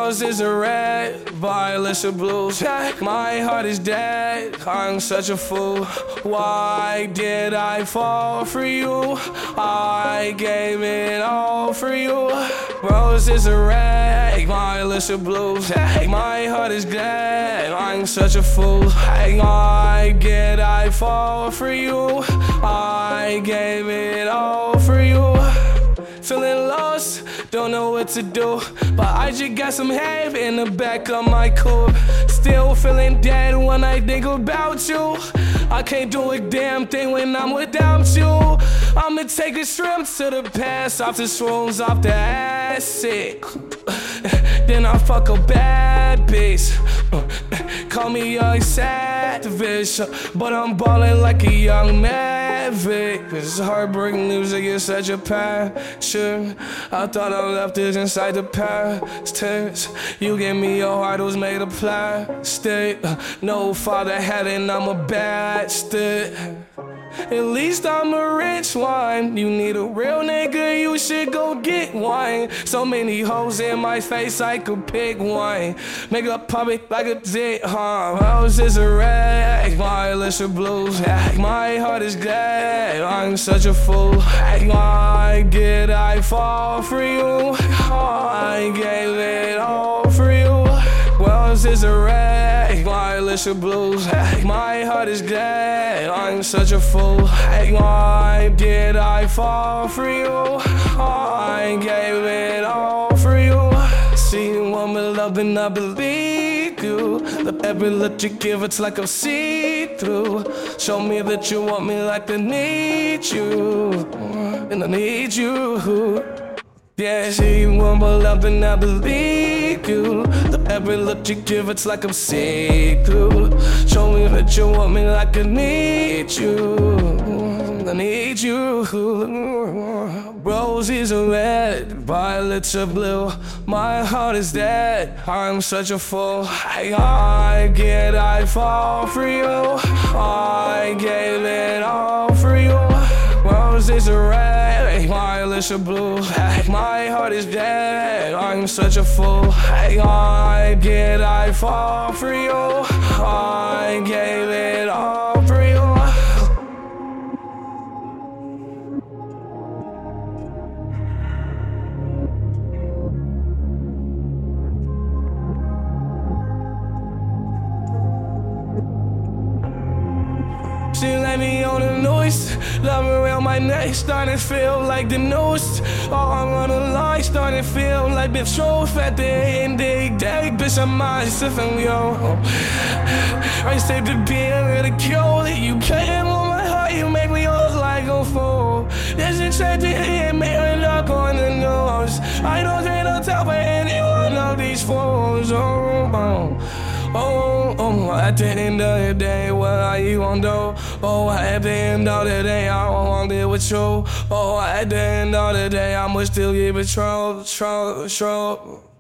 Roses are red, violets are blue. My heart is dead, I'm such a fool. Why did I fall for you? I gave it all for you. Roses are red, violets are blue. My heart is dead, I'm such a fool. Why did I fall for you? I gave it all for you. Feeling lost, don't know what to do, but I just got some hate in the back of my coupe. Still feeling dead when I think about you. I can't do a damn thing when I'm without you. I'ma take a trip to the past, off the swoons, off the acid. Then I fuck a bad bitch. Call me young savage, but I'm ballin' like a young maverick. This heartbreaking music is such a passion. I thought I left this inside the past tense. You gave me your heart, it was made of plastic. No father had it, and I'm a bastard. At least I'm a rich one. You need a real nigga, you should go get one. So many hoes in my face, I could pick one. Make up public like a dick, huh? Roses are red, violets are blue. My heart is dead, I'm such a fool. Why did I fall for you? I gave it all for you. Roses are red, violets are blue. My heart is dead, I'm such a fool. Why did I fall for you? I gave it all for you. See you want me love and I believe you. The every look you give, it's like I'm see-through. Show me that you want me like I need you, and I need you. Yeah, see you want my love and I believe you. The every look you give, it's like I'm see-through. Show me that you want me like I need you, I need you. Roses are red, violets are blue. My heart is dead, I'm such a fool. I did I fall for you? I gave it all for you. Roses are red, violets are blue. My heart is dead, I'm such a fool. Why did I fall for you? I gave it all for you. She let me on the noise, love around my neck, starting to feel like the noose. All on the line, starting to feel like the truth at the end of the day. Bitch, I'm myself and yo. I saved the being ridiculed. You came on my heart, you make me look like a fool. There's a tragedy and made me look on the nose. I don't think I'll tell for any one of these fools. At the end of the day, what are you gon' do? Oh, at the end of the day, I don't wanna deal with you. Oh, at the end of the day, I'ma still give it trouble.